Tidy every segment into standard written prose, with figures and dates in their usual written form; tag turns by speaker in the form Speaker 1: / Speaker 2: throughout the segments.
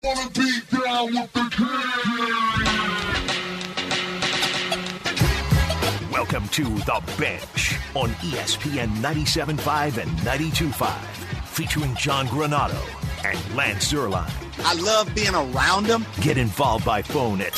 Speaker 1: Wanna be down with the king.
Speaker 2: Welcome to The Bench on ESPN 97.5 and 92.5, featuring John Granado and Lance Zierlein.
Speaker 3: I love being around them.
Speaker 2: Get involved by phone at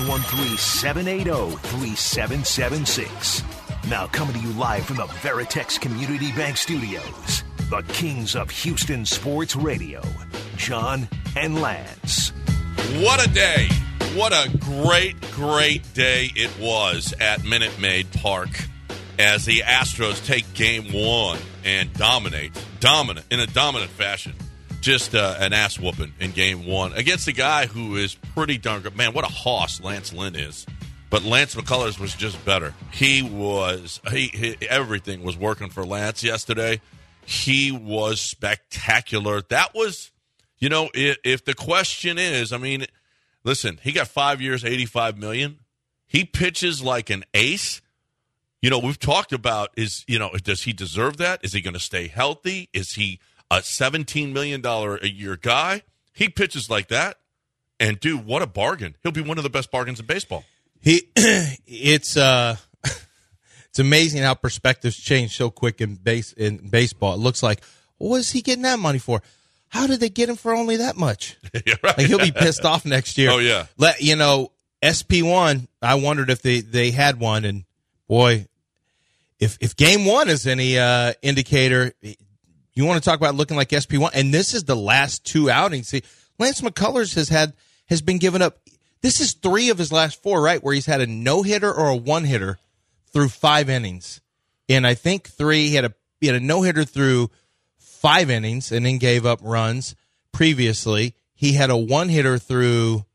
Speaker 2: 713-780-3776. Now coming to you live from the Veritex Community Bank Studios, the kings of Houston Sports Radio, John and Lance.
Speaker 4: What a day. What a great, great day it was at Minute Maid Park as the Astros take game one and dominate in a dominant fashion. Just an ass whooping in game one against a guy who is pretty darn good. Man, what a hoss Lance Lynn is. But Lance McCullers was just better. He everything was working for Lance yesterday. He was spectacular. That was, if the question is, listen, he got 5 years, $85 million. He pitches like an ace. We've talked about does he deserve that? Is he going to stay healthy? Is he a $17 million a year guy? He pitches like that. And, dude, what a bargain. He'll be one of the best bargains in baseball.
Speaker 5: It's amazing how perspectives change so quick in baseball. It looks like, what is he getting that money for? How did they get him for only that much?
Speaker 4: Yeah, right.
Speaker 5: Like, he'll be pissed off next year.
Speaker 4: Oh, yeah.
Speaker 5: SP1, I wondered if they had one. And, boy, if game one is any indicator, you want to talk about looking like SP1. And this is the last two outings. See, Lance McCullers has been given up. This is 3 of his last 4, right, where he's had a no-hitter or a one-hitter through 5 innings. And I think 3, he had a no-hitter through 5 innings and then gave up runs previously. He had a one-hitter through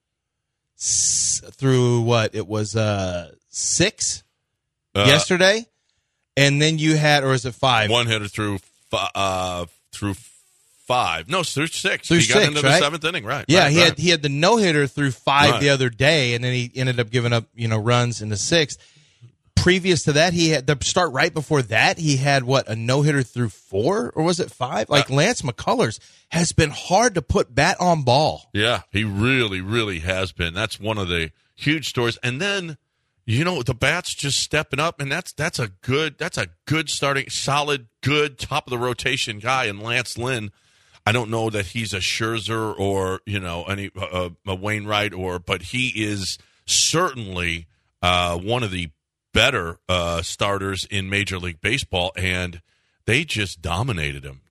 Speaker 5: what? It was 6 yesterday. And then you had, or is it 5?
Speaker 4: One hitter through 5. No, through 6.
Speaker 5: Through
Speaker 4: he got
Speaker 5: 6,
Speaker 4: into
Speaker 5: right?
Speaker 4: the 7th inning, right?
Speaker 5: Yeah,
Speaker 4: right,
Speaker 5: he had the no-hitter through 5
Speaker 4: right.
Speaker 5: the other day, and then he ended up giving up, runs in the 6th. Previous to that, he had the start right before that. He had a no-hitter through 4, or was it 5? Lance McCullers has been hard to put bat on ball.
Speaker 4: Yeah, he really, really has been. That's one of the huge stories. And then, the bat's just stepping up, and that's a good starting, solid, good top of the rotation guy in Lance Lynn. I don't know that he's a Scherzer or any a Wainwright but he is certainly one of the better starters in Major League Baseball, and they just dominated him.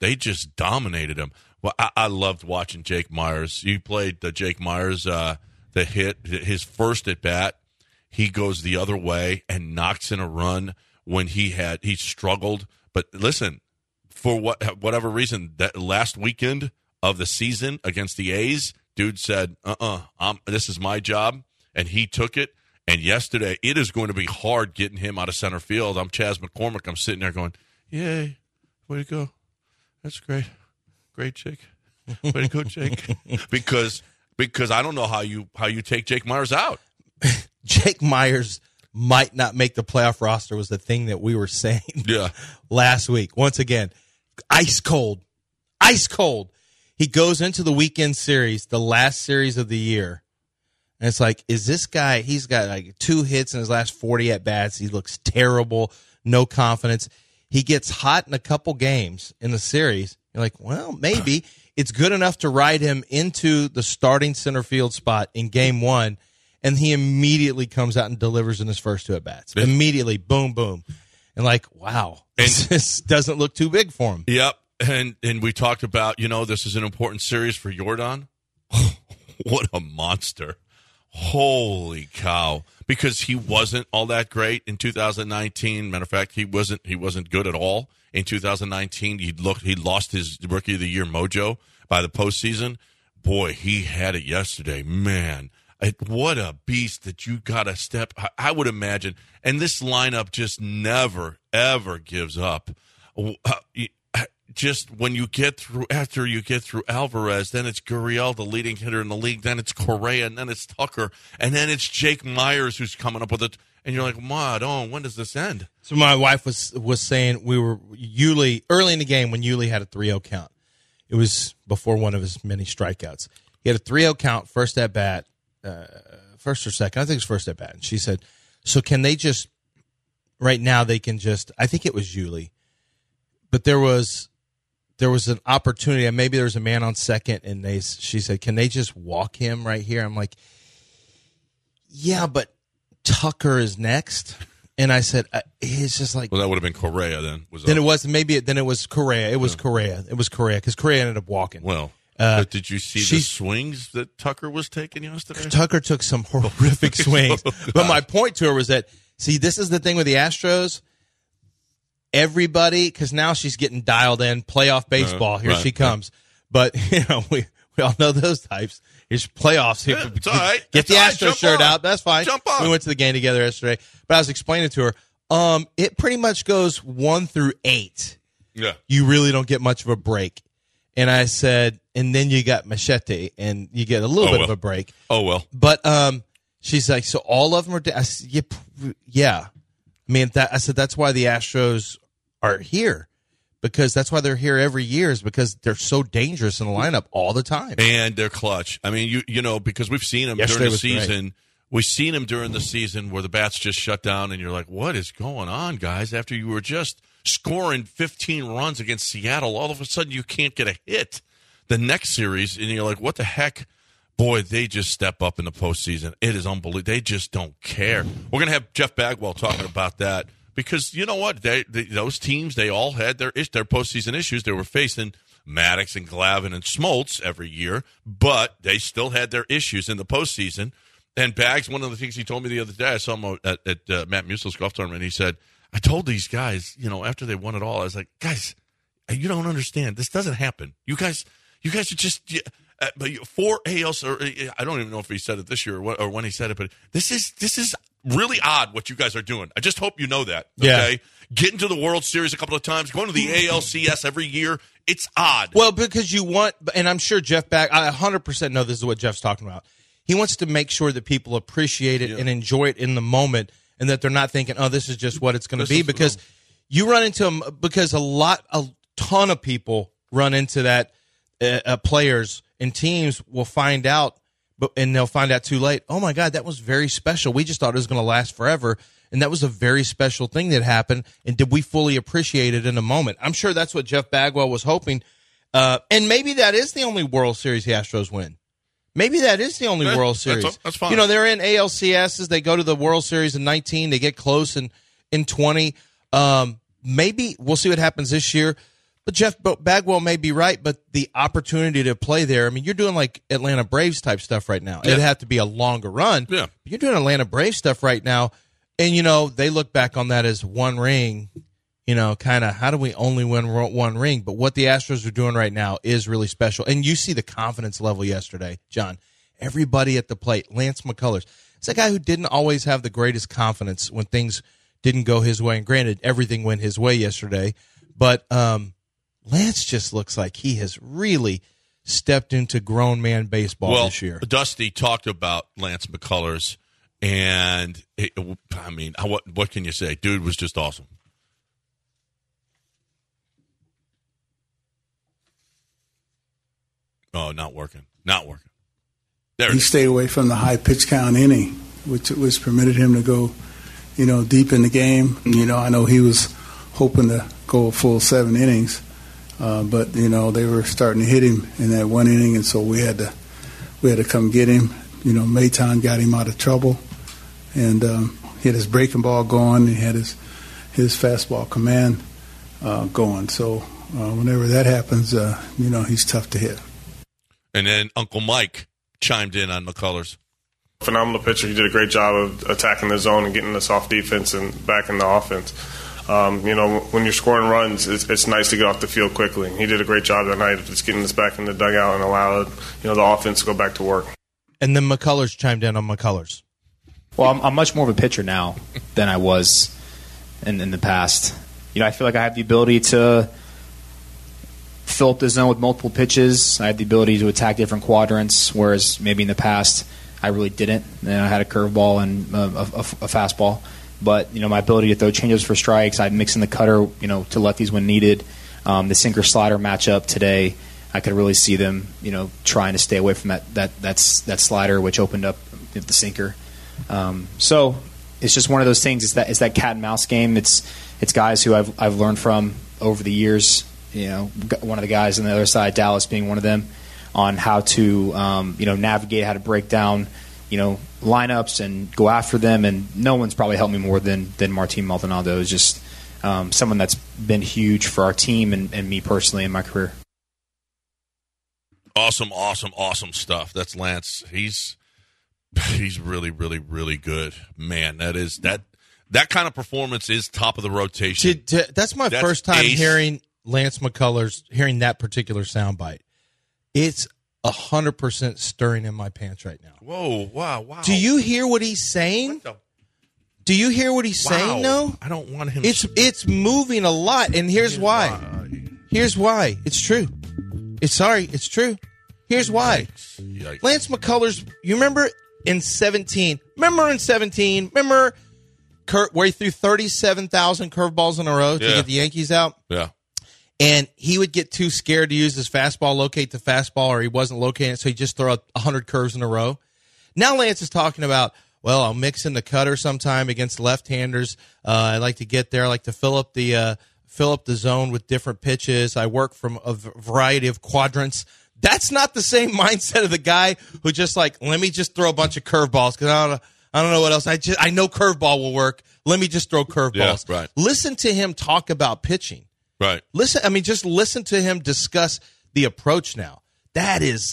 Speaker 4: Well, I loved watching Jake Myers. You played Jake Myers, the hit, his first at bat. He goes the other way and knocks in a run when he struggled. But listen, for whatever reason, that last weekend of the season against the A's, dude said, this is my job, and he took it. And yesterday, it is going to be hard getting him out of center field. I'm Chas McCormick. I'm sitting there going, yay, way to go. That's great. Great, Jake. Way to go, Jake. because I don't know how you take Jake Myers out.
Speaker 5: Jake Myers might not make the playoff roster was the thing that we were saying last week. Once again, ice cold. He goes into the weekend series, the last series of the year. And it's like, is this guy, he's got 2 hits in his last 40 at-bats. He looks terrible, no confidence. He gets hot in a couple games in the series. You're like, well, maybe it's good enough to ride him into the starting center field spot in game 1, and he immediately comes out and delivers in his first 2 at-bats. Immediately, boom, boom. And wow, this doesn't look too big for him.
Speaker 4: Yep, and we talked about, this is an important series for Yordan. What a monster. Holy cow. Because he wasn't all that great in 2019. Matter of fact, he wasn't good at all in 2019. He lost his Rookie of the Year mojo by the postseason. Boy, he had it yesterday. Man, what a beast that you got to step. I would imagine. And this lineup just never, ever gives up. Just when you get through, after you get through Alvarez, then it's Gurriel, the leading hitter in the league, then it's Correa, and then it's Tucker, and then it's Jake Myers who's coming up with it. And you're like, when does this end?
Speaker 5: So my wife was saying Yuli, early in the game when Yuli had a 3-0 count. It was before one of his many strikeouts. He had a 3-0 count, first at bat, first or second. I think it was first at bat. And she said, so can they just, right now they can just, I think it was Yuli, but there was an opportunity, and maybe there was a man on second, and she said, can they just walk him right here? I'm like, yeah, but Tucker is next. And I said, it's just like.
Speaker 4: Well, that would have been Correa then.
Speaker 5: Then it was Correa. It was Correa. It was Correa because Correa ended up walking.
Speaker 4: Well, but did you see the swings that Tucker was taking yesterday?
Speaker 5: Tucker took some horrific swings. But my point to her was that, see, this is the thing with the Astros. Everybody, because now she's getting dialed in, playoff baseball. Here she comes. But, we all know those types. Here's playoffs here.
Speaker 4: Yeah, it's all right.
Speaker 5: Get the Astros shirt out. That's fine.
Speaker 4: Jump on.
Speaker 5: We went to the game together yesterday. But I was explaining to her, it pretty much goes 1 through 8.
Speaker 4: Yeah.
Speaker 5: You really don't get much of a break. And I said, and then you got Machete, and you get a little bit of a break.
Speaker 4: Oh, well.
Speaker 5: But she's like, so all of them are I said, yeah. I mean, I said, that's why the Astros are here. Because that's why they're here every year, is because they're so dangerous in the lineup all the time.
Speaker 4: And they're clutch. I mean, you know, because we've seen them during the season.
Speaker 5: Great.
Speaker 4: We've seen them during the season where the bats just shut down, and you're like, what is going on, guys? After you were just scoring 15 runs against Seattle, all of a sudden you can't get a hit the next series, and you're like, what the heck? Boy, they just step up in the postseason. It is unbelievable. They just don't care. We're going to have Jeff Bagwell talking about that. Because you know what? Those teams, they all had their postseason issues. They were facing Maddox and Glavine and Smoltz every year, but they still had their issues in the postseason. And Bags, one of the things he told me the other day, I saw him at Matt Musil's golf tournament, he said, I told these guys, after they won it all, I was like, guys, you don't understand. This doesn't happen. You guys are just for ALs, or I don't even know if he said it this year or when he said it, but this is really odd what you guys are doing. I just hope you know that. Okay? Yeah. Getting to the World Series a couple of times, going to the ALCS every year, it's odd.
Speaker 5: Well, because you want, and I'm sure Jeff Bag, I 100% know this is what Jeff's talking about. He wants to make sure that people appreciate it and enjoy it in the moment, and that they're not thinking, oh, this is just what it's going to be. Because you run into them, because a ton of people run into that, players and teams will find out, and they'll find out too late. Oh, my God, that was very special. We just thought it was going to last forever, and that was a very special thing that happened, and did we fully appreciate it in the moment? I'm sure that's what Jeff Bagwell was hoping, and maybe that is the only World Series the Astros win. Maybe that is the only World Series.
Speaker 4: That's fine.
Speaker 5: They're in ALCSs. They go to the World Series in 19. They get close in 20. Maybe we'll see what happens this year. But Jeff Bagwell may be right, but the opportunity to play there, I mean, you're doing like Atlanta Braves type stuff right now. Yeah. It'd have to be a longer run.
Speaker 4: Yeah.
Speaker 5: You're doing Atlanta Braves stuff right now, and, they look back on that as one ring, kind of how do we only win one ring? But what the Astros are doing right now is really special. And you see the confidence level yesterday, John. Everybody at the plate. Lance McCullers. It's a guy who didn't always have the greatest confidence when things didn't go his way. And granted, everything went his way yesterday. But Lance just looks like he has really stepped into grown man baseball this year.
Speaker 4: Dusty talked about Lance McCullers, and what can you say? Dude was just awesome. Oh, not working. There
Speaker 6: he stayed away from the high pitch count inning, which permitted him to go, deep in the game. I know he was hoping to go a full 7 innings. But they were starting to hit him in that 1 inning, and so we had to come get him. Maton got him out of trouble, and he had his breaking ball going. He had his fastball command going. So whenever that happens, he's tough to hit.
Speaker 4: And then Uncle Mike chimed in on McCullers.
Speaker 7: Phenomenal pitcher. He did a great job of attacking the zone and getting us off defense and back in the offense. When you're scoring runs, it's nice to get off the field quickly. He did a great job that night of just getting us back in the dugout and allowed, the offense to go back to work.
Speaker 5: And then McCullers chimed in on McCullers.
Speaker 8: Well, I'm much more of a pitcher now than I was in the past. I feel like I have the ability to fill up the zone with multiple pitches. I have the ability to attack different quadrants, whereas maybe in the past I really didn't. I had a curveball and a fastball. But, my ability to throw changes for strikes, I mix in the cutter, to lefties when needed. The sinker-slider matchup today I could really see them, trying to stay away from that slider, which opened up the sinker. So it's just one of those things. It's that cat and mouse game. It's guys who I've learned from over the years. One of the guys on the other side, Dallas being one of them, on how to navigate, how to break down lineups and go after them. And no one's probably helped me more than Martin Maldonado. Is just someone that's been huge for our team and me personally in my career.
Speaker 4: Awesome stuff. That's Lance. He's really, really, really good. Man, that kind of performance is top of the rotation.
Speaker 5: That's my first time hearing Lance McCullers, hearing that particular soundbite. It's 100% stirring in my pants right now.
Speaker 4: Whoa, wow.
Speaker 5: Do you hear what he's saying? Do you hear what he's saying, though?
Speaker 4: I don't want him.
Speaker 5: It's moving a lot, and here's why. Here's why. It's true. It's true. Here's why.
Speaker 4: Yikes.
Speaker 5: Lance McCullers, you remember in 17? Remember Kurt, where he threw 37,000 curveballs in a row to get the Yankees out?
Speaker 4: Yeah.
Speaker 5: And he would get too scared to use his fastball, locate the fastball, or he wasn't locating it, so he'd just throw 100 curves in a row. Now Lance is talking about, well, I'll mix in the cutter sometime against left-handers. I like to get there. I like to fill up the zone with different pitches. I work from a variety of quadrants. That's not the same mindset of the guy who just let me just throw a bunch of curveballs because I don't know what else. I know curveball will work. Let me just throw curveballs.
Speaker 4: Yeah, right.
Speaker 5: Listen to him talk about pitching.
Speaker 4: Right.
Speaker 5: Just listen to him discuss the approach now. That's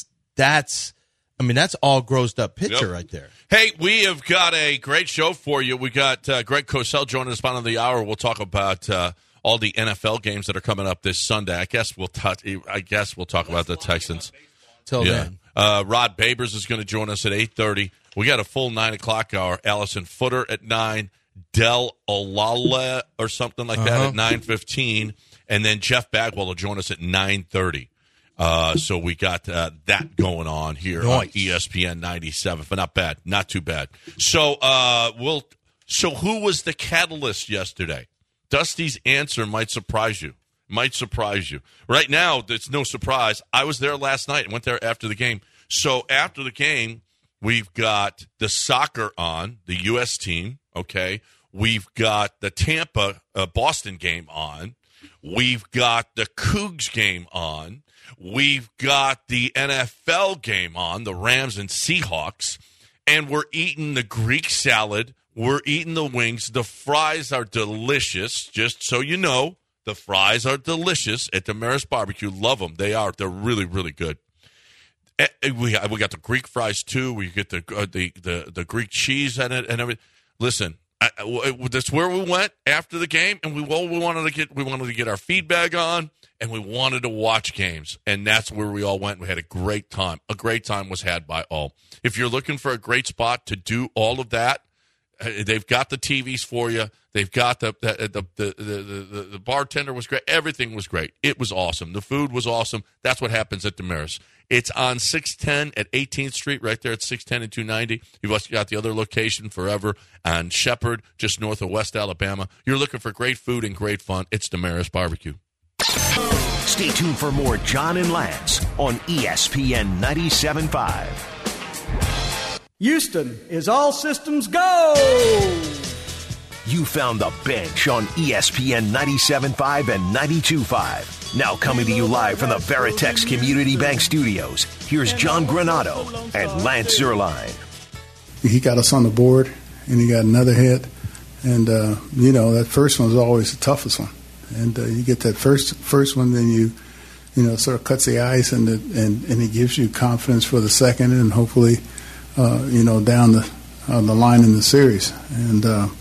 Speaker 5: all grossed up pitcher right there.
Speaker 4: Hey, we have got a great show for you. We got Greg Cosell joining us bottom of the hour. We'll talk about all the NFL games that are coming up this Sunday. I guess we'll talk about the Texans.
Speaker 5: Till then.
Speaker 4: Rod Babers is going to join us at 8:30. We got a full 9 o'clock hour. Allison Footer at 9. Del Olala or something like that at 9:15. And then Jeff Bagwell will join us at 9:30. So we got that going on here on ESPN 97, but not bad, not too bad. So who was the catalyst yesterday? Dusty's answer might surprise you. Right now, it's no surprise. I was there last night and went there after the game. So after the game, we've got the soccer on, the U.S. team, okay? We've got the Tampa Boston game on. We've got the Cougs game on. We've got the NFL game on, the Rams and Seahawks. And we're eating the Greek salad. We're eating the wings. The fries are delicious. Just so you know, the fries are delicious at Damaris Barbecue. Love them. They are. They're really, really good. We got the Greek fries, too. We get the Greek cheese in it and everything. Listen. That's where we went after the game, and we wanted to get our feedback on, and we wanted to watch games, and that's where we all went. We had a great time. A great time was had by all. If you're looking for a great spot to do all of that, they've got the TVs for you. They've got the bartender was great. Everything was great. It was awesome. The food was awesome. That's what happens at Damaris. It's on 610 at 18th Street, right there at 610 and 290. You've also got the other location forever on Shepherd, just north of West Alabama. You're looking for great food and great fun. It's Damaris Barbecue.
Speaker 2: Stay tuned for more John and Lance on ESPN 97.5.
Speaker 9: Houston is all systems go!
Speaker 2: You found the bench on ESPN 97.5 and 92.5. Now coming to you live from the Veritex Community Bank Studios, here's John Granado and Lance Zierlein.
Speaker 6: He got us on the board, and he got another hit. And, that first one was always the toughest one. And you get that first one, then you sort of cuts the ice, and it gives you confidence for the second and hopefully, down the line in the series. And,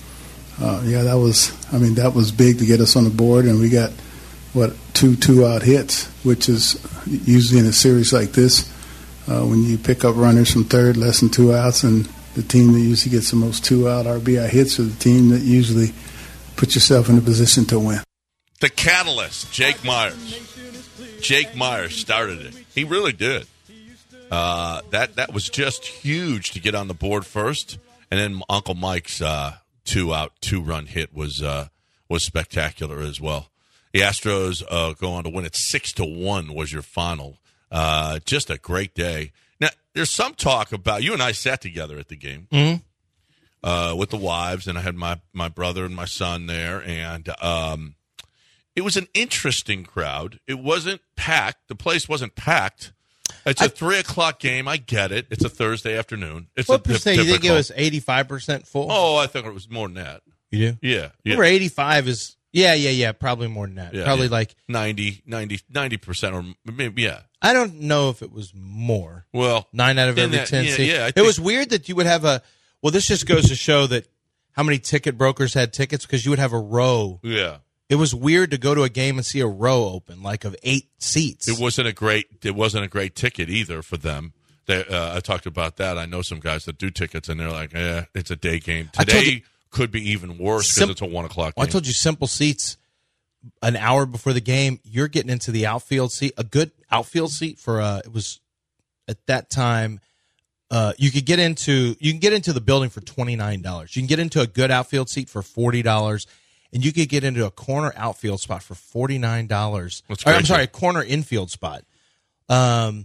Speaker 6: that was big to get us on the board, and we got, two-out hits, which is usually in a series like this, when you pick up runners from third, less than 2 outs, and the team that usually gets the most 2-out RBI hits are the team that usually puts yourself in a position to win.
Speaker 4: The catalyst, Jake Myers. Jake Myers started it. He really did. That was just huge to get on the board first, and then Uncle Mike's 2-out, 2-run hit was spectacular as well. The Astros go on to win it 6-1 was your final. Just a great day. Now, there's some talk about, you and I sat together at the game with the wives, and I had my brother and my son there, and it was an interesting crowd. It wasn't packed. The place wasn't packed. It's a 3 o'clock game. I get it. It's a Thursday afternoon. It's
Speaker 5: what percent? You think it was 85% full?
Speaker 4: Oh, I think it was more than that.
Speaker 5: You do?
Speaker 4: Yeah.
Speaker 5: Over 85 is, yeah, probably more than that.
Speaker 4: Yeah,
Speaker 5: probably like
Speaker 4: 90% or maybe, yeah.
Speaker 5: I don't know if it was more.
Speaker 4: Well,
Speaker 5: 9 out of every 10 seats.
Speaker 4: Yeah,
Speaker 5: it was weird that you would have this just goes to show that how many ticket brokers had tickets, because you would have a row.
Speaker 4: Yeah.
Speaker 5: It was weird to go to a game and see a row open, like of 8 seats.
Speaker 4: It wasn't a great ticket either for them. I talked about that. I know some guys that do tickets, and they're like, it's a day game. Today could be even worse because it's a 1 o'clock game.
Speaker 5: I told you, simple seats, an hour before the game, you're getting into the outfield seat. A good outfield seat for it was at that time. You can get into the building for $29. You can get into a good outfield seat for $40. And you could get into a corner outfield spot for $49. A corner infield spot. For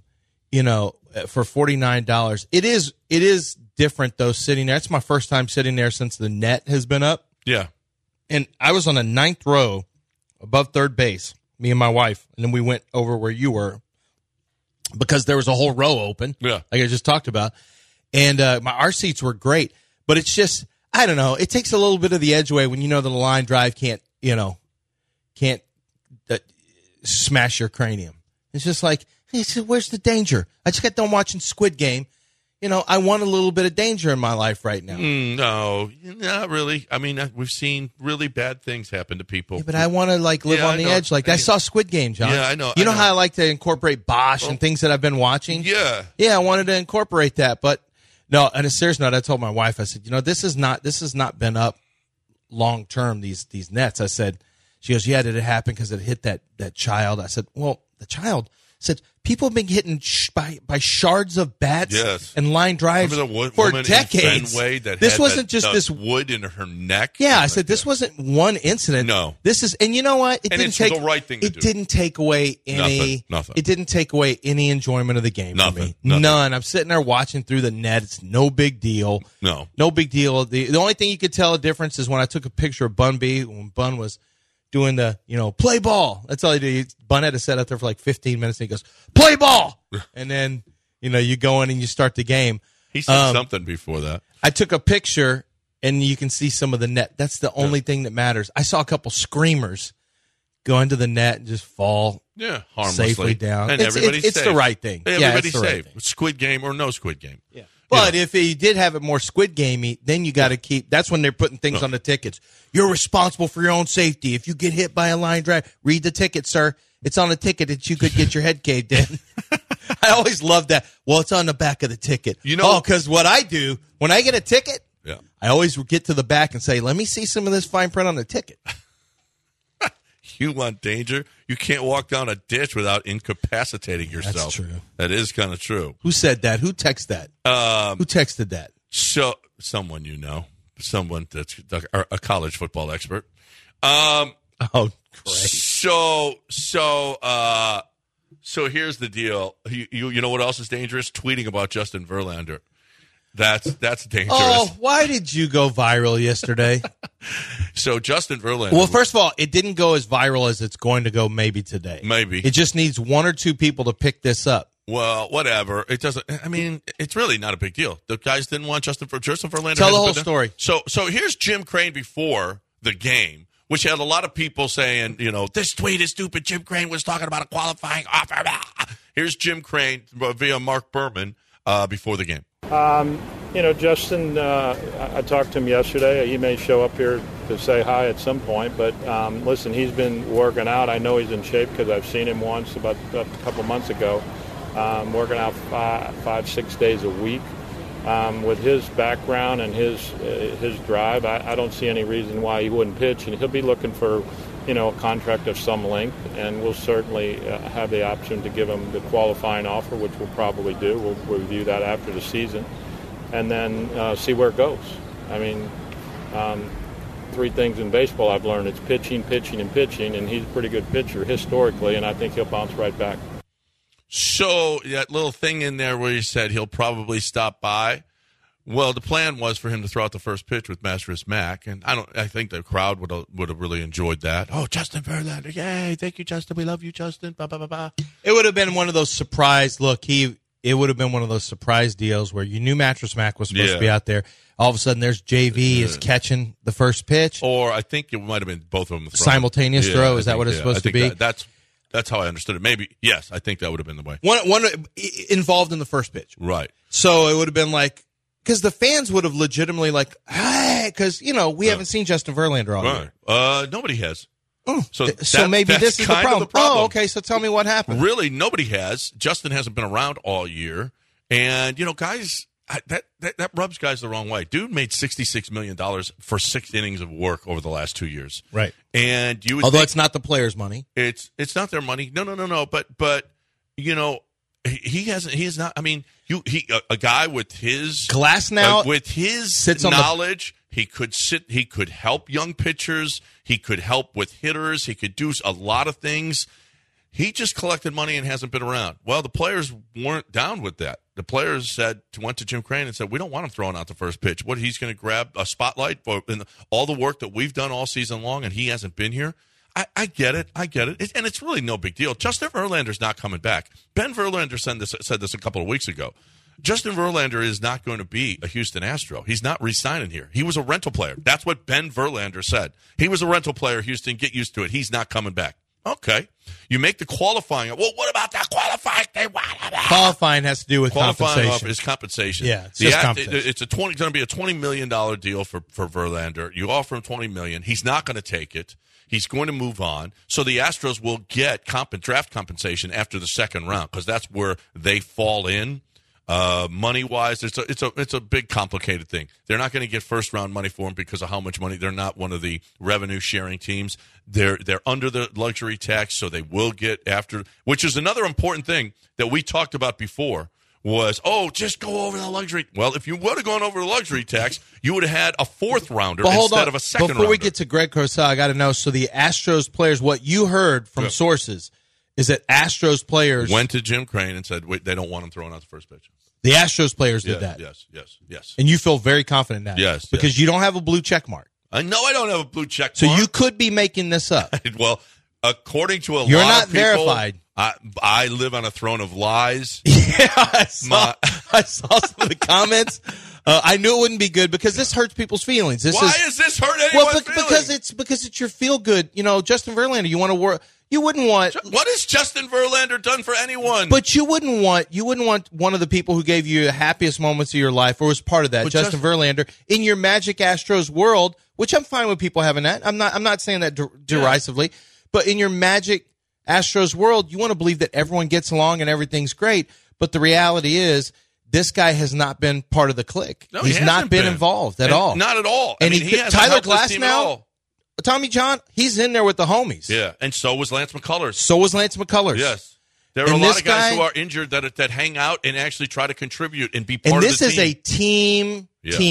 Speaker 5: $49. It is different though sitting there. It's my first time sitting there since the net has been up.
Speaker 4: Yeah. And
Speaker 5: I was on the 9th row above third base, me and my wife, and then we went over where you were because there was a whole row open.
Speaker 4: Yeah.
Speaker 5: Like I just talked about. And our seats were great, but it's just, I don't know. It takes a little bit of the edge away when you know that a line drive can't smash your cranium. It's just like, hey, so where's the danger? I just got done watching Squid Game. I want a little bit of danger in my life right now.
Speaker 4: No, not really. I mean, we've seen really bad things happen to people.
Speaker 5: Yeah, but I want to live on the edge. Like I saw Squid Game, John.
Speaker 4: Yeah, I know.
Speaker 5: You know how I like to incorporate Bosch and things that I've been watching?
Speaker 4: Yeah.
Speaker 5: Yeah, I wanted to incorporate that, but no, on a serious note, I told my wife, I said, this has not been up long term, these nets. I said, she goes, yeah, did it happen because it hit that child? I said, well, the child said, people have been hitting by shards of bats and line drives for decades. This wasn't just this
Speaker 4: wood in her neck.
Speaker 5: Yeah, I said this wasn't one incident.
Speaker 4: No,
Speaker 5: this is, and you know what?
Speaker 4: It's the right thing to do.
Speaker 5: It didn't take away any.
Speaker 4: Nothing.
Speaker 5: It didn't take away any enjoyment of the game for me.
Speaker 4: Nothing.
Speaker 5: None. I'm sitting there watching through the net. It's no big deal. No big deal. The only thing you could tell a difference is when I took a picture of Bun B when Bun was doing the, play ball. That's all he did. Bun had to sit out there for like 15 minutes, and he goes, play ball! And then, you go in and you start the game.
Speaker 4: He said something before that.
Speaker 5: I took a picture, and you can see some of the net. That's the only thing that matters. I saw a couple screamers go into the net and just fall
Speaker 4: harmlessly
Speaker 5: safely down.
Speaker 4: And everybody's safe.
Speaker 5: It's the right thing.
Speaker 4: Everybody's safe.
Speaker 5: Right
Speaker 4: Squid Game or no Squid Game.
Speaker 5: Yeah. But if you did have it more Squid Gamey, then you got to keep. That's when they're putting things on the tickets. You're responsible for your own safety. If you get hit by a line drive, read the ticket, sir. It's on the ticket that you could get your head caved in. I always love that. Well, it's on the back of the ticket. Because what I do when I get a ticket, I always get to the back and say, "Let me see some of this fine print on the ticket."
Speaker 4: You want danger? You can't walk down a ditch without incapacitating yourself.
Speaker 5: That's true.
Speaker 4: That is kind of true.
Speaker 5: Who said that? Who texted that? Who texted that?
Speaker 4: So someone someone that's a college football expert.
Speaker 5: Oh, great.
Speaker 4: So here's the deal. You know what else is dangerous? Tweeting about Justin Verlander. That's dangerous.
Speaker 5: Oh, why did you go viral yesterday?
Speaker 4: So Justin Verlander.
Speaker 5: Well, first of all, it didn't go as viral as it's going to go maybe today.
Speaker 4: Maybe.
Speaker 5: It just needs one or two people to pick this up.
Speaker 4: Well, whatever. It doesn't. I mean, it's really not a big deal. The guys didn't want Justin Verlander.
Speaker 5: Tell the whole story.
Speaker 4: So here's Jim Crane before the game, which had a lot of people saying, this tweet is stupid. Jim Crane was talking about a qualifying offer. Here's Jim Crane via Mark Berman before the game.
Speaker 10: Justin, I talked to him yesterday. He may show up here to say hi at some point, but listen, he's been working out. I know he's in shape because I've seen him once about a couple months ago, working out 5-6 days a week. With his background and his drive, I don't see any reason why he wouldn't pitch, and he'll be looking for a contract of some length, and we'll certainly have the option to give him the qualifying offer, which we'll probably do. We'll review that after the season, and then see where it goes. I mean, three things in baseball I've learned: it's pitching, pitching, and pitching, and he's a pretty good pitcher historically, and I think he'll bounce right back.
Speaker 4: So that little thing in there where he said he'll probably stop by. Well, the plan was for him to throw out the first pitch with Masters Mac, and I think the crowd would have really enjoyed that. Oh, Justin Verlander, yay! Thank you, Justin. We love you, Justin. Bah, bah, bah, bah.
Speaker 5: It would have been one of those surprise. Look, it would have been one of those surprise deals where you knew Masters Mac was supposed to be out there. All of a sudden, there's JV is catching the first pitch,
Speaker 4: or I think it might have been both of them
Speaker 5: simultaneous throw. Is that what it's supposed to be?
Speaker 4: That's how I understood it. Maybe yes, I think that would have been the way.
Speaker 5: One involved in the first pitch,
Speaker 4: right?
Speaker 5: So it would have been like. Because the fans would have legitimately hey, because, we haven't seen Justin Verlander all year.
Speaker 4: Nobody has.
Speaker 5: Oh, so maybe this is the problem. Oh, okay, so tell me what happened.
Speaker 4: Really, nobody has. Justin hasn't been around all year. And, guys, that rubs guys the wrong way. Dude made $66 million for 6 innings of work over the last 2 years.
Speaker 5: Right.
Speaker 4: And you would
Speaker 5: Although it's not the players' money.
Speaker 4: It's not their money. No. But he hasn't. He is not. I mean, a guy with his
Speaker 5: Glass now
Speaker 4: with his sits knowledge. He could sit. He could help young pitchers. He could help with hitters. He could do a lot of things. He just collected money and hasn't been around. Well, the players weren't down with that. The players went to Jim Crane and said, "We don't want him throwing out the first pitch. What he's going to grab a spotlight for all the work that we've done all season long, and he hasn't been here." I get it. And it's really no big deal. Justin Verlander's not coming back. Ben Verlander said this a couple of weeks ago. Justin Verlander is not going to be a Houston Astro. He's not re-signing here. He was a rental player. That's what Ben Verlander said. He was a rental player, Houston. Get used to it. He's not coming back. Okay. You make the qualifying. Well, what about that qualifying thing?
Speaker 5: Qualifying has to do with compensation.
Speaker 4: Is compensation.
Speaker 5: Yeah, it's just compensation.
Speaker 4: It's going to be a $20 million deal for Verlander. You offer him $20 million. He's not going to take it. He's going to move on. So the Astros will get draft compensation after the second round because that's where they fall in money-wise. It's a big, complicated thing. They're not going to get first-round money for him because of how much money. They're not one of the revenue-sharing teams. They're under the luxury tax, so they will get after, which is another important thing that we talked about before. Was, just go over the luxury. Well, if you would have gone over the luxury tax, you would have had a 4th rounder instead of a second rounder.
Speaker 5: Before we get to Greg Cosell, I got to know, so the Astros players, what you heard from sources is that Astros players
Speaker 4: went to Jim Crane and said they don't want him throwing out the first pitch.
Speaker 5: The Astros players did that.
Speaker 4: Yes.
Speaker 5: And you feel very confident in that.
Speaker 4: Yes.
Speaker 5: Because you don't have a blue check mark.
Speaker 4: I know I don't have a blue check mark.
Speaker 5: So you could be making this up.
Speaker 4: Well, according to
Speaker 5: You're
Speaker 4: lot
Speaker 5: not
Speaker 4: of people,
Speaker 5: verified.
Speaker 4: I live on a throne of lies.
Speaker 5: Yeah, I saw some of the comments. I knew it wouldn't be good because this hurts people's feelings.
Speaker 4: Why is this hurt anyone's feelings?
Speaker 5: Because it's your feel good. Justin Verlander. You want to work. You wouldn't want.
Speaker 4: What has Justin Verlander done for anyone?
Speaker 5: But you wouldn't want one of the people who gave you the happiest moments of your life or was part of that, Justin Verlander, in your Magic Astros world. Which I'm fine with people having that. I'm not saying that derisively, but in your Magic Astros world, you want to believe that everyone gets along and everything's great. But the reality is, this guy has not been part of the clique.
Speaker 4: No,
Speaker 5: he's not been involved at all.
Speaker 4: Not at all.
Speaker 5: And
Speaker 4: he hasn't
Speaker 5: Tyler
Speaker 4: helped
Speaker 5: Glass
Speaker 4: this team
Speaker 5: now,
Speaker 4: at all.
Speaker 5: Tommy John, he's in there with the homies.
Speaker 4: Yeah, and so was Lance McCullers.
Speaker 5: Yes.
Speaker 4: There are a lot of guys who are injured that hang out and actually try to contribute and be part of the team.
Speaker 5: And this is a team.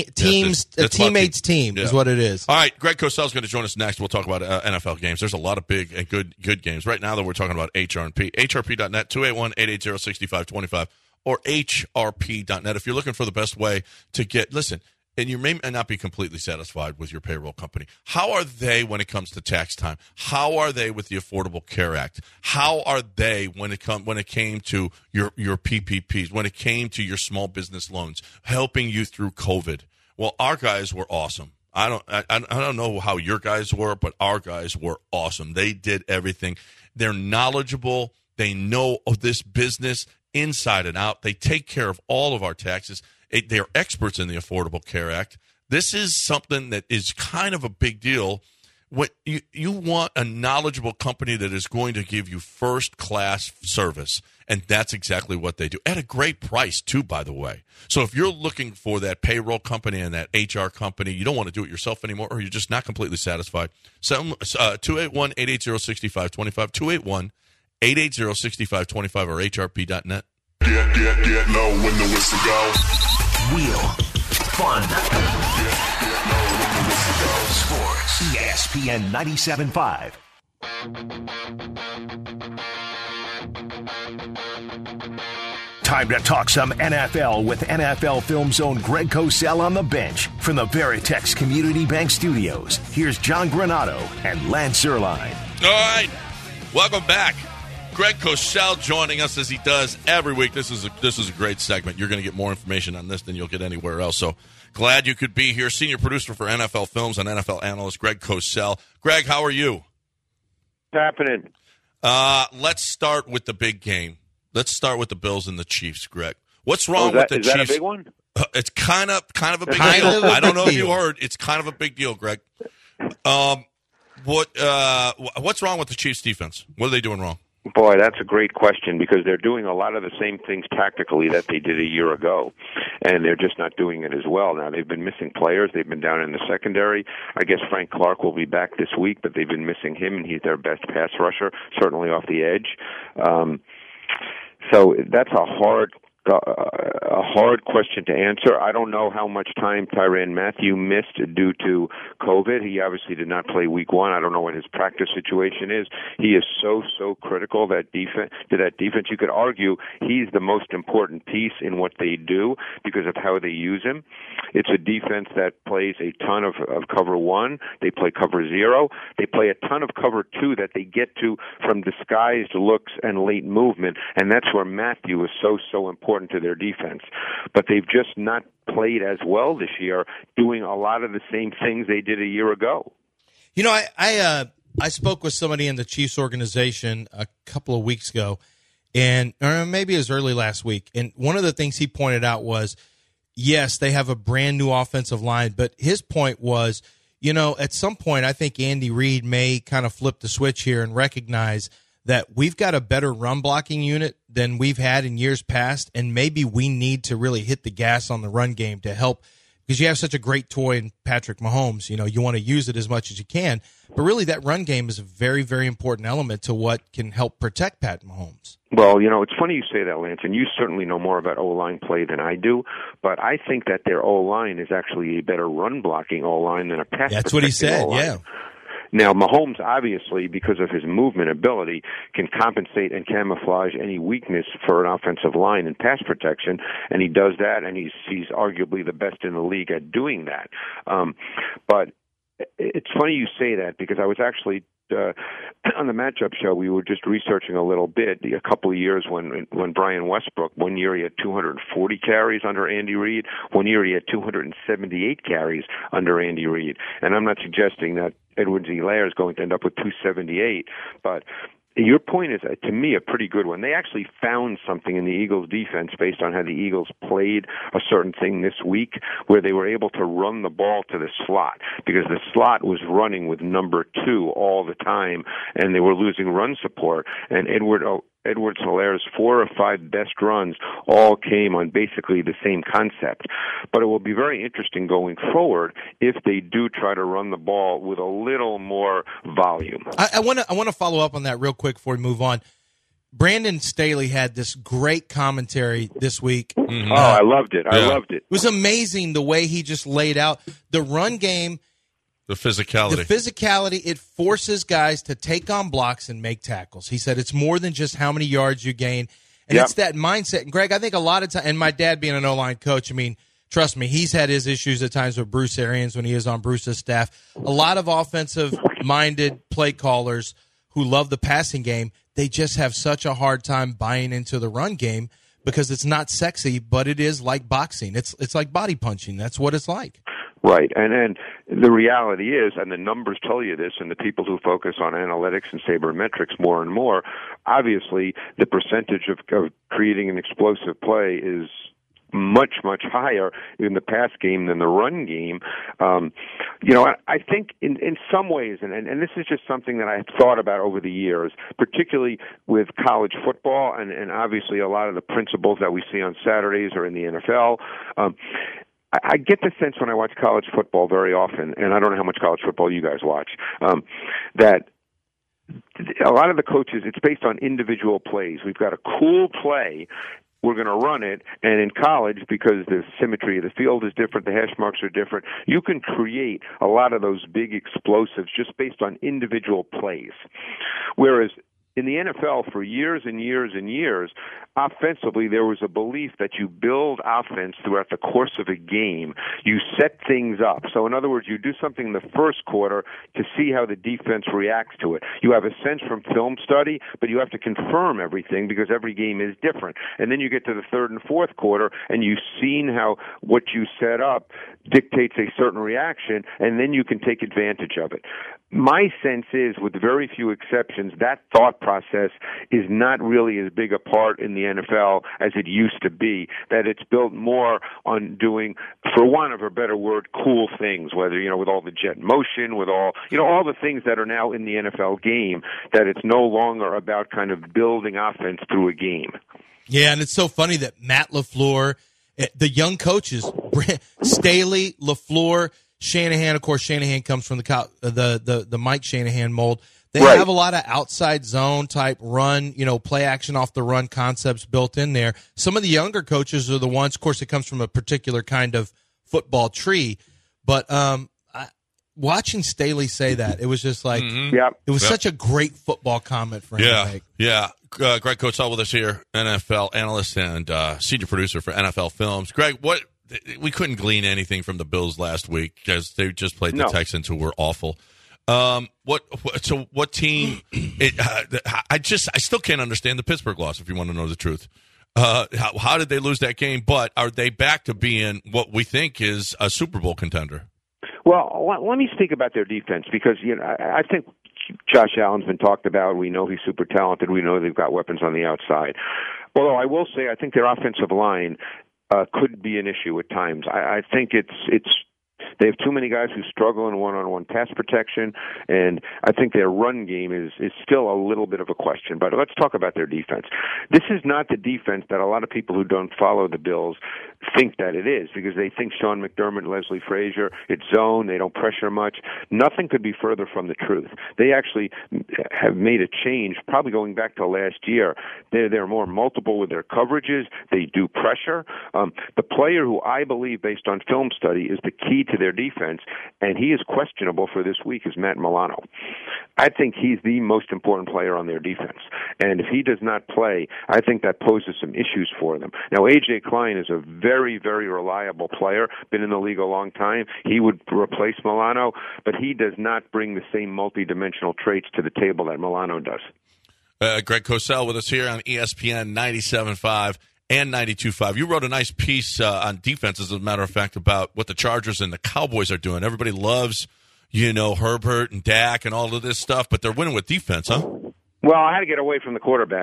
Speaker 5: Teammates team is what it is.
Speaker 4: All right, Greg Cosell is going to join us next. We'll talk about NFL games. There's a lot of big and good games. Right now, though, we're talking about HRP. HRP.net, 281-880-6525, or HRP.net. If you're looking for the best way to listen, and you may not be completely satisfied with your payroll company. How are they when it comes to tax time? How are they with the Affordable Care Act? How are they when it came to your PPPs, when it came to your small business loans, helping you through COVID? Well, our guys were awesome. I don't know how your guys were, but our guys were awesome. They did everything. They're knowledgeable. They know of this business inside and out. They take care of all of our taxes. They're experts in the Affordable Care Act. This is something that is kind of a big deal. What you want a knowledgeable company that is going to give you first-class service, and that's exactly what they do. At a great price, too, by the way. So if you're looking for that payroll company and that HR company, you don't want to do it yourself anymore, or you're just not completely satisfied, 281-880-6525, 281-880-6525, or hrp.net.
Speaker 1: Get low when the whistle goes.
Speaker 2: Real fun. Get low when the whistle goes. Sports. ESPN 97.5. Time to talk some NFL with NFL Film Zone Greg Cosell on the bench from the Veritex Community Bank Studios. Here's John Granado and Lance Zierlein.
Speaker 4: All right, welcome back. Greg Cosell joining us as he does every week. This is a great segment. You're going to get more information on this than you'll get anywhere else. So glad you could be here. Senior producer for NFL Films and NFL analyst Greg Cosell. Greg, how are you?
Speaker 11: What's happening?
Speaker 4: Let's start with the big game. Let's start with the Bills and the Chiefs, Greg. What's wrong with the Chiefs?
Speaker 11: Is that a big one?
Speaker 4: It's kind of a big deal. I don't know if you heard. It's kind of a big deal, Greg. What's wrong with the Chiefs' defense? What are they doing wrong?
Speaker 11: Boy, that's a great question because they're doing a lot of the same things tactically that they did a year ago, and they're just not doing it as well. Now, they've been missing players. They've been down in the secondary. I guess Frank Clark will be back this week, but they've been missing him, and he's their best pass rusher, certainly off the edge. So that's a hard question to answer. I don't know how much time Tyrann Mathieu missed due to COVID. He obviously did not play week one. I don't know what his practice situation is. He is so critical to that defense. You could argue he's the most important piece in what they do because of how they use him. It's a defense that plays a ton of cover one. They play cover zero. They play a ton of cover two that they get to from disguised looks and late movement, and that's where Mathieu is so important to their defense. But they've just not played as well this year, doing a lot of the same things they did a year ago.
Speaker 5: You know, I spoke with somebody in the Chiefs organization a couple of weeks ago, and or maybe as early last week, and one of the things he pointed out was, yes, they have a brand new offensive line, but his point was, you know, at some point I think Andy Reid may kind of flip the switch here and recognize that we've got a better run blocking unit than we've had in years past, and maybe we need to really hit the gas on the run game to help, because you have such a great toy in Patrick Mahomes. You know, you want to use it as much as you can, but really that run game is a very, very important element to what can help protect Pat Mahomes.
Speaker 11: Well, you know, it's funny you say that, Lance, and you certainly know more about O-line play than I do, but I think that their O-line is actually a better run-blocking O-line than a pass-protecting O-line.
Speaker 5: That's what he said, yeah.
Speaker 11: Now, Mahomes, obviously, because of his movement ability, can compensate and camouflage any weakness for an offensive line in pass protection, and he does that, and he's arguably the best in the league at doing that. But it's funny you say that because I was actually on the matchup show, we were just researching a little bit a couple of years when Brian Westbrook, one year he had 240 carries under Andy Reid, one year he had 278 carries under Andy Reid. And I'm not suggesting that Edwards-Helaire is going to end up with 278, but your point is, to me, a pretty good one. They actually found something in the Eagles' defense based on how the Eagles played a certain thing this week where they were able to run the ball to the slot because the slot was running with number 2 all the time, and they were losing run support. And Edwards-Helaire's 4 or 5 best runs all came on basically the same concept. But it will be very interesting going forward if they do try to run the ball with a little more volume.
Speaker 5: I want to follow up on that real quick before we move on. Brandon Staley had this great commentary this week.
Speaker 11: Mm-hmm. I loved it. I loved it.
Speaker 5: It was amazing the way he just laid out the run game.
Speaker 4: The physicality, it forces guys to take on blocks and make tackles. He said it's more than just how many yards you gain. And it's that mindset. And, Greg, I think a lot of times, and my dad being an O-line coach, I mean, trust me, he's had his issues at times with Bruce Arians when he is on Bruce's staff. A lot of offensive-minded play callers who love the passing game, they just have such a hard time buying into the run game because it's not sexy, but it is like boxing. It's like body punching. That's what it's like.
Speaker 11: Right, and the reality is, and the numbers tell you this, and the people who focus on analytics and sabermetrics more and more, obviously the percentage of creating an explosive play is much, much higher in the pass game than the run game. I think in some ways, and this is just something that I've thought about over the years, particularly with college football and obviously a lot of the principles that we see on Saturdays or in the NFL, I get the sense when I watch college football very often, and I don't know how much college football you guys watch, that a lot of the coaches, it's based on individual plays. We've got a cool play, we're going to run it, and in college, because the symmetry of the field is different, the hash marks are different, you can create a lot of those big explosives just based on individual plays. Whereas in the NFL for years and years and years, offensively, there was a belief that you build offense throughout the course of a game. You set things up. So, in other words, you do something in the first quarter to see how the defense reacts to it. You have a sense from film study, but you have to confirm everything because every game is different. And then you get to the third and fourth quarter, and you've seen how what you set up dictates a certain reaction, and then you can take advantage of it. My sense is, with very few exceptions, that thought process is not really as big a part in the NFL as it used to be, that it's built more on doing, for want of a better word, cool things, whether, with all the jet motion, with all the things that are now in the NFL game, that it's no longer about kind of building offense through a game.
Speaker 5: Yeah, and it's so funny that Matt LaFleur, the young coaches, Staley, LaFleur, Shanahan, of course, Shanahan comes from the Mike Shanahan mold. They have a lot of outside zone type run, play action off the run concepts built in there. Some of the younger coaches are the ones, of course, it comes from a particular kind of football tree. But watching Staley say that, it was just like, it was such a great football comment for him to make. Yeah.
Speaker 4: Greg Cosell with us here, NFL analyst and senior producer for NFL Films. Greg, we couldn't glean anything from the Bills last week because they just played the Texans, who were awful. What team? I still can't understand the Pittsburgh loss, if you want to know the truth. How did they lose that game? But are they back to being what we think is a Super Bowl contender?
Speaker 11: Well, let me speak about their defense because I think Josh Allen's been talked about. We know he's super talented. We know they've got weapons on the outside. Although I will say I think their offensive line could be an issue at times. I think it's they have too many guys who struggle in one-on-one pass protection, and I think their run game is still a little bit of a question. But let's talk about their defense. This is not the defense that a lot of people who don't follow the Bills think that it is, because they think Sean McDermott, Leslie Frazier, it's zone, they don't pressure much. Nothing could be further from the truth. They actually have made a change, probably going back to last year. They're more multiple with their coverages. They do pressure. The player who I believe, based on film study, is the key to their defense, and he is questionable for this week, is Matt Milano. I think he's the most important player on their defense, and if he does not play, I think that poses some issues for them. Now, A.J. Klein is a very, very reliable player, been in the league a long time. He would replace Milano, but he does not bring the same multidimensional traits to the table that Milano does.
Speaker 4: Greg Cosell with us here on ESPN 97.5 and 92.5. You wrote a nice piece on defense, as a matter of fact, about what the Chargers and the Cowboys are doing. Everybody loves, Herbert and Dak and all of this stuff, but they're winning with defense, huh?
Speaker 11: Well, I had to get away from the quarterbacks.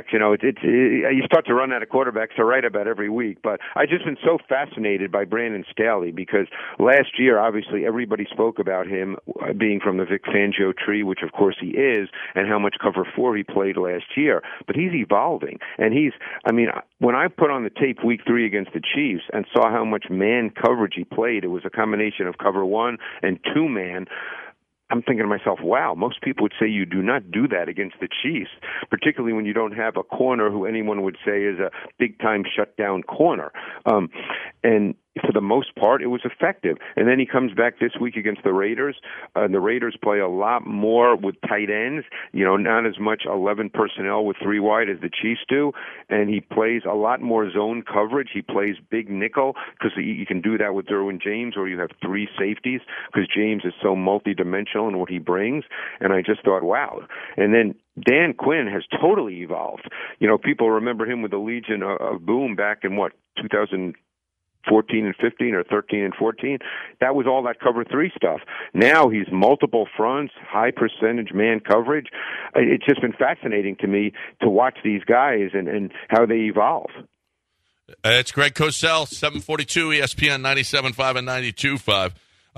Speaker 11: You start to run out of quarterbacks to write about every week. But I've just been so fascinated by Brandon Staley because last year, obviously, everybody spoke about him being from the Vic Fangio tree, which, of course, he is, and how much cover 4 he played last year. But he's evolving. And when I put on the tape week 3 against the Chiefs and saw how much man coverage he played, it was a combination of cover 1 and 2-man. I'm thinking to myself, wow, most people would say you do not do that against the Chiefs, particularly when you don't have a corner who anyone would say is a big-time shutdown corner. And for the most part, it was effective. And then he comes back this week against the Raiders, and the Raiders play a lot more with tight ends, not as much 11 personnel with 3 wide as the Chiefs do, and he plays a lot more zone coverage. He plays big nickel because you can do that with Derwin James, or you have 3 safeties because James is so multidimensional in what he brings, and I just thought, wow. And then Dan Quinn has totally evolved. People remember him with the Legion of Boom back in, 2014 and 15 or 13 and 14, that was all that cover 3 stuff. Now he's multiple fronts, high percentage man coverage. It's just been fascinating to me to watch these guys and how they evolve.
Speaker 4: It's Greg Cosell, 742 ESPN 97.5 and 92.5.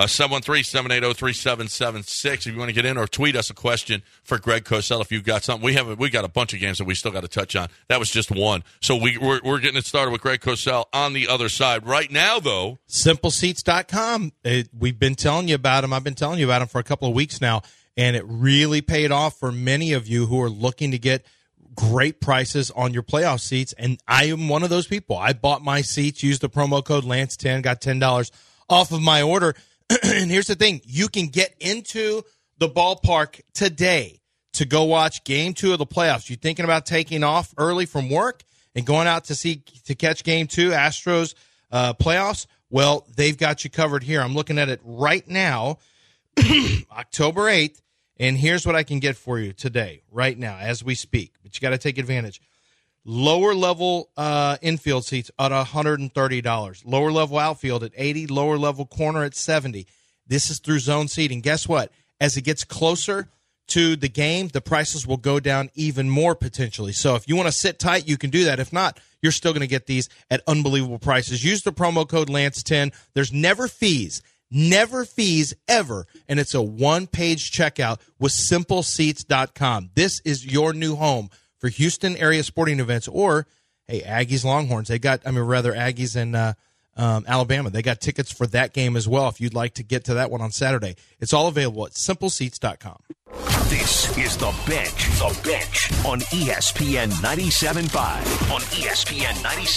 Speaker 4: 713-780-3776. If you want to get in or tweet us a question for Greg Cosell, if you've got something. We got a bunch of games that we still got to touch on. That was just one. So we're getting it started with Greg Cosell on the other side. Right now, though,
Speaker 5: SimpleSeats.com. We've been telling you about them. I've been telling you about them for a couple of weeks now, and it really paid off for many of you who are looking to get great prices on your playoff seats, and I am one of those people. I bought my seats, used the promo code Lance10, got $10 off of my order. And here's the thing. You can get into the ballpark today to go watch Game 2 of the playoffs? You thinking about taking off early from work and going out to catch Game 2, Astros playoffs? Well, they've got you covered here. I'm looking at it right now, October 8th, and here's what I can get for you today, right now, as we speak. But you got to take advantage. Lower level infield seats at $130. Lower level outfield at $80. Lower level corner at $70. This is through zone seating. Guess what? As it gets closer to the game, the prices will go down even more potentially. So if you want to sit tight, you can do that. If not, you're still going to get these at unbelievable prices. Use the promo code Lance10. There's never fees ever, and it's a one-page checkout with SimpleSeats.com. This is your new home for Houston area sporting events, or, hey, Aggies Longhorns. Aggies and Alabama. They got tickets for that game as well if you'd like to get to that one on Saturday. It's all available at SimpleSeats.com.
Speaker 2: This is The Bench on ESPN 97.5. On ESPN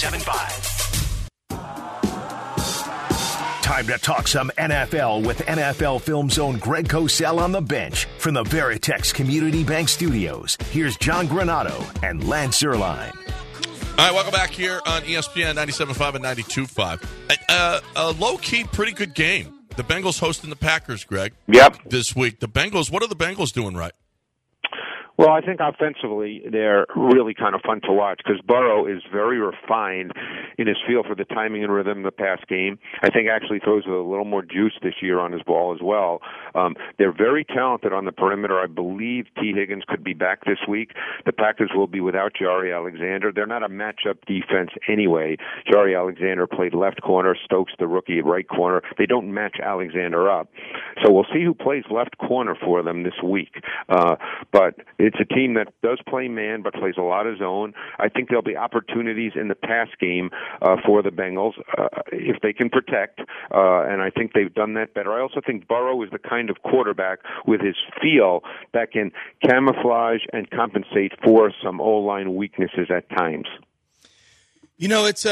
Speaker 2: 97.5. Time to talk some NFL with NFL Film Zone Greg Cosell on the bench from the Veritex Community Bank Studios. Here's John Granato and Lance Zierlein.
Speaker 4: All right, welcome back here on ESPN 97.5 and 92.5. A low-key, pretty good game. The Bengals hosting the Packers, Greg.
Speaker 11: Yep.
Speaker 4: This week. The Bengals, what are the Bengals doing right?
Speaker 11: Well, I think offensively they're really kind of fun to watch because Burrow is very refined in his feel for the timing and rhythm of the pass game. I think actually throws a little more juice this year on his ball as well. They're very talented on the perimeter. I believe T. Higgins could be back this week. The Packers will be without Jari Alexander. They're not a matchup defense anyway. Jari Alexander played left corner, Stokes the rookie at right corner. They don't match Alexander up. So we'll see who plays left corner for them this week. But it's a team that does play man but plays a lot of zone. I think there'll be opportunities in the pass game for the Bengals if they can protect, and I think they've done that better. I also think Burrow is the kind of quarterback with his feel that can camouflage and compensate for some O-line weaknesses at times.
Speaker 5: You know, it's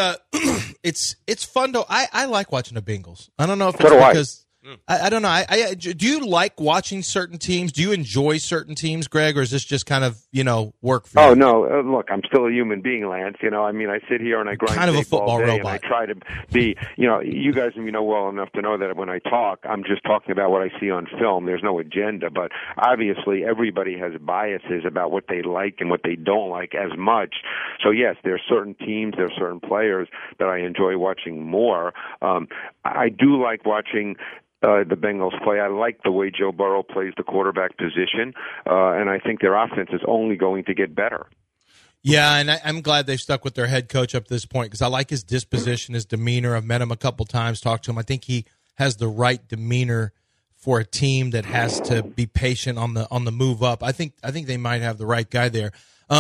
Speaker 5: fun to. I like watching the Bengals. I don't know if it's
Speaker 11: so
Speaker 5: because I don't know. Do you like watching certain teams? Do you enjoy certain teams, Greg, or is this just kind of work for you?
Speaker 11: Oh no! Look, I'm still a human being, Lance. I sit here and I grind
Speaker 5: kind of a football
Speaker 11: all day,
Speaker 5: robot.
Speaker 11: and I try to be. You guys know well enough to know that when I talk, I'm just talking about what I see on film. There's no agenda, but obviously everybody has biases about what they like and what they don't like as much. So yes, there are certain teams, there are certain players that I enjoy watching more. I do like watching the Bengals play. I like the way Joe Burrow plays the quarterback position, and I think their offense is only going to get better.
Speaker 5: Yeah, and I'm glad they stuck with their head coach up to this point because I like his disposition, his demeanor. I've met him a couple times, talked to him. I think he has the right demeanor for a team that has to be patient on the move up. I think they might have the right guy there.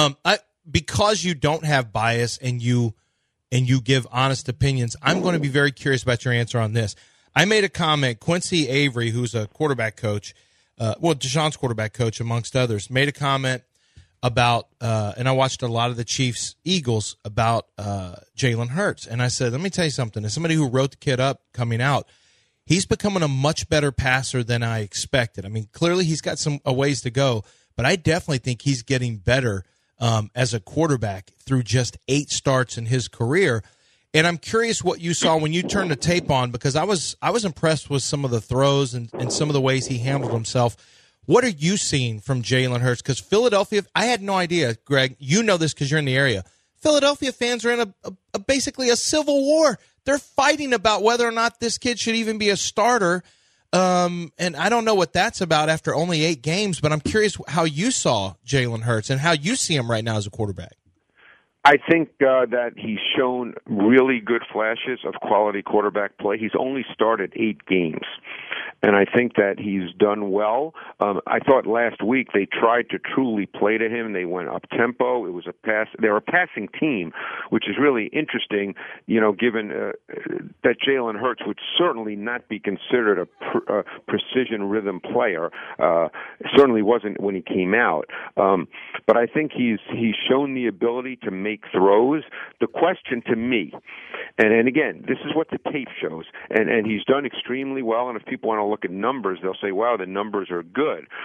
Speaker 5: Because you don't have bias and you give honest opinions, I'm going to be very curious about your answer on this. I made a comment. Quincy Avery, who's a quarterback coach, Deshaun's quarterback coach, amongst others, made a comment about, and I watched a lot of the Chiefs-Eagles about Jalen Hurts. And I said, let me tell you something. As somebody who wrote the kid up coming out, he's becoming a much better passer than I expected. I mean, clearly he's got a ways to go, but I definitely think he's getting better as a quarterback through just 8 starts in his career. And I'm curious what you saw when you turned the tape on, because I was impressed with some of the throws and some of the ways he handled himself. What are you seeing from Jalen Hurts? Because Philadelphia, I had no idea, Greg. You know this because you're in the area. Philadelphia fans are in basically a civil war. They're fighting about whether or not this kid should even be a starter. And I don't know what that's about after only 8 games, but I'm curious how you saw Jalen Hurts and how you see him right now as a quarterback.
Speaker 11: I think that he's shown really good flashes of quality quarterback play. He's only started 8 games, and I think that he's done well. I thought last week they tried to truly play to him. They went up tempo. It was a pass. They're a passing team, which is really interesting. Given that Jalen Hurts would certainly not be considered a precision rhythm player. Certainly wasn't when he came out. But I think he's shown the ability to make throws. The question to me, and again, this is what the tape shows, and he's done extremely well, and if people want to look at numbers, they'll say, wow, the numbers are good.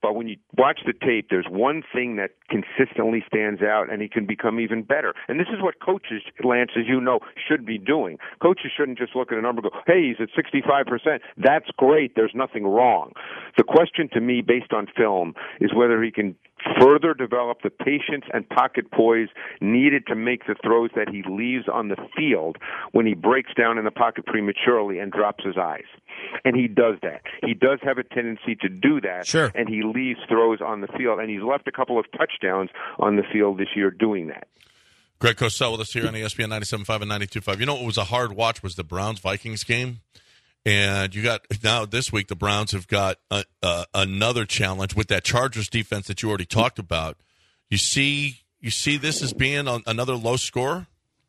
Speaker 11: But when you watch the tape, there's one thing that consistently stands out, and he can become even better. And this is what coaches, Lance, as you know, should be doing. Coaches shouldn't just look at a number and go, hey, he's at 65%. That's great. There's nothing wrong. The question to me, based on film, is whether he can further develop the patience and pocket poise needed to make the throws that he leaves on the field when he breaks down in the pocket prematurely and drops his eyes. And he does that. He does have a tendency to do that,
Speaker 5: sure.
Speaker 11: And he leaves throws on the field, and he's left a couple of touchdowns on the field this year doing that.
Speaker 4: Greg Cosell with us here on ESPN 97.5 and 92.5. You know what was a hard watch was the Browns-Vikings game. And you got now this week the Browns have got another challenge with that Chargers defense that you already talked about. You see this as being another low score?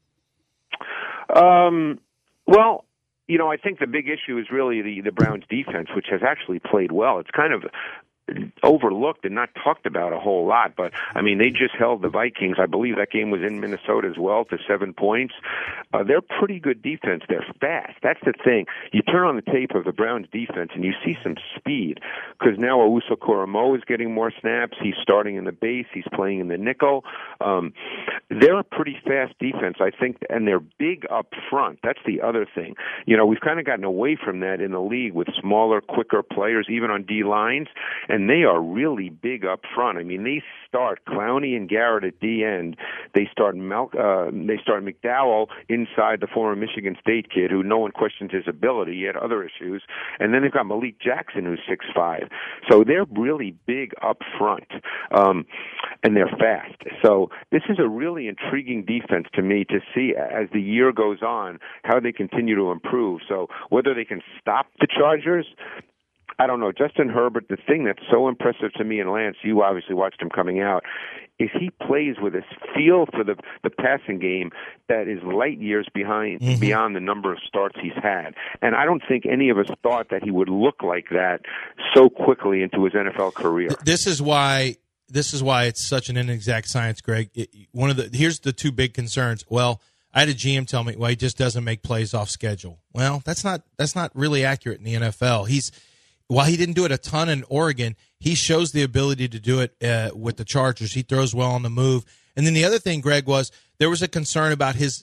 Speaker 11: Well, you know, I think the big issue is really the Browns defense, which has actually played well. It's kind of overlooked and not talked about a whole lot, but I mean, they just held the Vikings. I believe that game was in Minnesota as well to 7 points. They're pretty good defense. They're fast. That's the thing. You turn on the tape of the Browns defense and you see some speed because now Owusu Koromo is getting more snaps. He's starting in the base. He's playing in the nickel. They're a pretty fast defense, I think, and they're big up front. That's the other thing. You know, we've kind of gotten away from that in the league with smaller, quicker players, even on D lines. And they are really big up front. I mean, they start Clowney and Garrett at the end. They start McDowell inside, the former Michigan State kid who no one questions his ability. He had other issues. And then they've got Malik Jackson who's 6'5". So they're really big up front, and they're fast. So this is a really intriguing defense to me to see as the year goes on how they continue to improve. So whether they can stop the Chargers, I don't know. Justin Herbert, the thing that's so impressive to me, and Lance, you obviously watched him coming out, is he plays with a feel for the passing game that is light years beyond the number of starts he's had. And I don't think any of us thought that he would look like that so quickly into his NFL career.
Speaker 5: This is why it's such an inexact science, Greg. Here's the two big concerns. Well, I had a GM tell me, well, he just doesn't make plays off schedule. Well, that's not really accurate in the NFL. While he didn't do it a ton in Oregon, he shows the ability to do it with the Chargers. He throws well on the move. And then the other thing, Greg, was there was a concern about his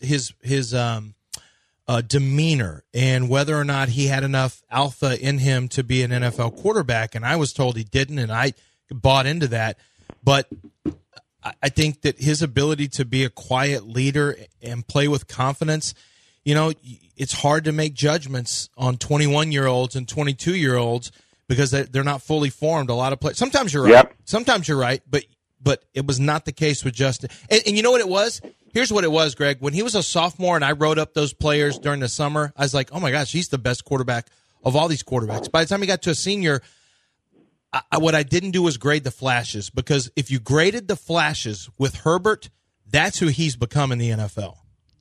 Speaker 5: demeanor and whether or not he had enough alpha in him to be an NFL quarterback. And I was told he didn't, and I bought into that. But I think that his ability to be a quiet leader and play with confidence, you know, it's hard to make judgments on 21-year-olds and 22-year-olds because they're not fully formed. A lot of players. Sometimes you're right.
Speaker 11: Yep.
Speaker 5: Sometimes you're right, but it was not the case with Justin. And you know what it was? Here's what it was, Greg. When he was a sophomore and I wrote up those players during the summer, I was like, oh, my gosh, he's the best quarterback of all these quarterbacks. By the time he got to a senior, what I didn't do was grade the flashes, because if you graded the flashes with Herbert, that's who he's become in the NFL.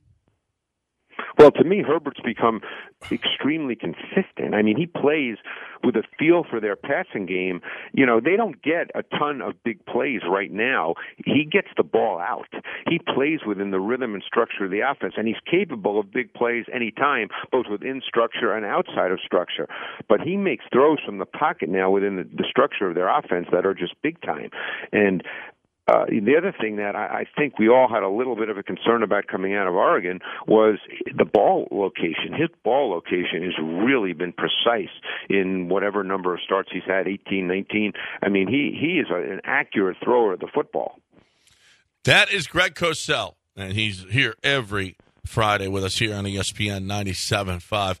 Speaker 11: Well, to me, Herbert's become extremely consistent. I mean, he plays with a feel for their passing game. You know, they don't get a ton of big plays right now. He gets the ball out. He plays within the rhythm and structure of the offense, and he's capable of big plays anytime, both within structure and outside of structure. But he makes throws from the pocket now within the structure of their offense that are just big time. And the other thing that I think we all had a little bit of a concern about coming out of Oregon was the ball location. His ball location has really been precise in whatever number of starts he's had, 18, 19. I mean, he is an accurate thrower of the football.
Speaker 4: That is Greg Cosell, and he's here every Friday with us here on ESPN 97.5.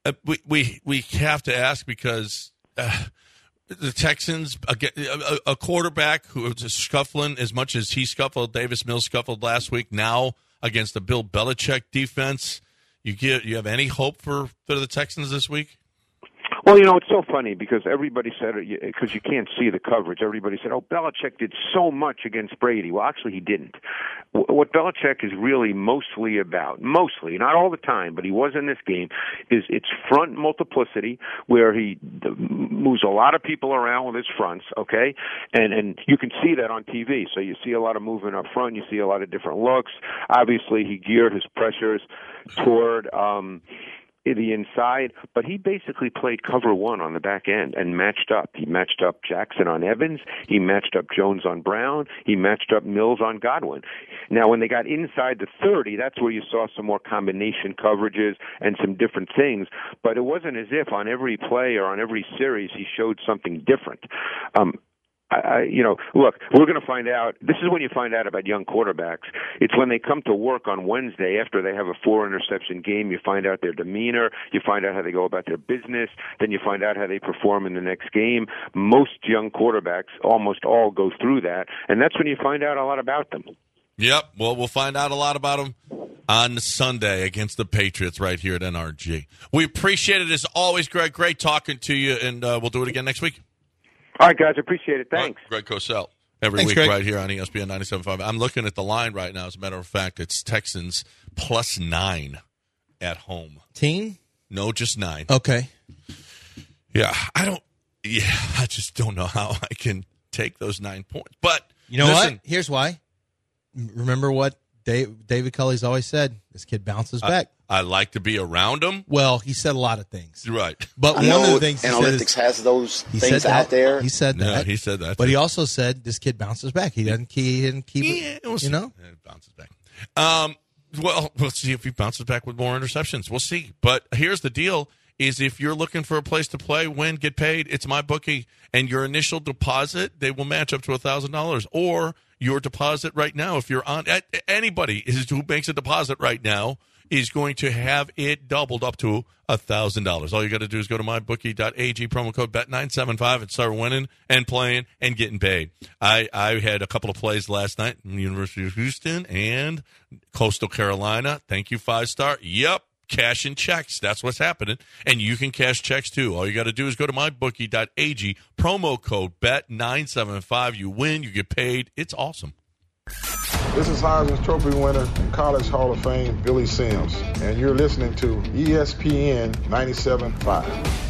Speaker 4: We have to ask because the Texans, a quarterback who is scuffling as much as he scuffled, Davis Mills scuffled last week, now against the Bill Belichick defense. You have any hope for the Texans this week?
Speaker 11: Well, you know, it's so funny because everybody said, because you can't see the coverage, everybody said, oh, Belichick did so much against Brady. Well, actually, he didn't. What Belichick is really mostly about, not all the time, but he was in this game, is its front multiplicity, where he moves a lot of people around with his fronts, okay? And you can see that on TV. So you see a lot of movement up front. You see a lot of different looks. Obviously, he geared his pressures toward the inside, but he basically played cover one on the back end and matched up. He matched up Jackson on Evans. He matched up Jones on Brown. He matched up Mills on Godwin. Now, when they got inside the 30, that's where you saw some more combination coverages and some different things, but it wasn't as if on every play or on every series he showed something different. Look, we're going to find out. This is when you find out about young quarterbacks. It's when they come to work on Wednesday after they have a 4-interception game. You find out their demeanor. You find out how they go about their business. Then you find out how they perform in the next game. Most young quarterbacks, almost all, go through that, and that's when you find out a lot about them.
Speaker 4: Yep. Well, we'll find out a lot about them on Sunday against the Patriots right here at NRG. We appreciate it as always, Greg. Great talking to you, and we'll do it again next week.
Speaker 11: All right, guys, appreciate it. Thanks.
Speaker 4: Greg Cosell, every week
Speaker 5: Greg.
Speaker 4: right here on ESPN 97.5. I'm looking at the line right now. As a matter of fact, it's Texans +9 at home.
Speaker 5: Team?
Speaker 4: No, just 9.
Speaker 5: Okay.
Speaker 4: Yeah, I just don't know how I can take those 9 points. But
Speaker 5: you know what? Here's why. Remember what David Culley's always said? This kid bounces back.
Speaker 4: I like to be around him.
Speaker 5: Well, he said a lot of things.
Speaker 4: Right.
Speaker 5: But one of the things he
Speaker 12: analytics
Speaker 5: said is,
Speaker 12: has those things out there.
Speaker 5: He said that.
Speaker 4: Yeah, he said that.
Speaker 5: But
Speaker 4: too.
Speaker 5: he also said this kid bounces back. He didn't keep it.
Speaker 4: It bounces back. Well, we'll see if he bounces back with more interceptions. We'll see. But here's the deal. Is if you're looking for a place to play, win, get paid, it's MyBookie. And your initial deposit, they will match up to $1,000. Or your deposit right now, if you're on, anybody who makes a deposit right now is going to have it doubled up to $1,000. All you got to do is go to mybookie.ag, promo code BET975, and start winning and playing and getting paid. I had a couple of plays last night from University of Houston and Coastal Carolina. Thank you, 5-star. Yep. Cash and checks. That's what's happening. And you can cash checks too. All you got to do is go to mybookie.ag, promo code BET975. You win, you get paid. It's awesome.
Speaker 13: This is Heisman Trophy winner and College Hall of Fame Billy Sims, and you're listening to ESPN 97.5.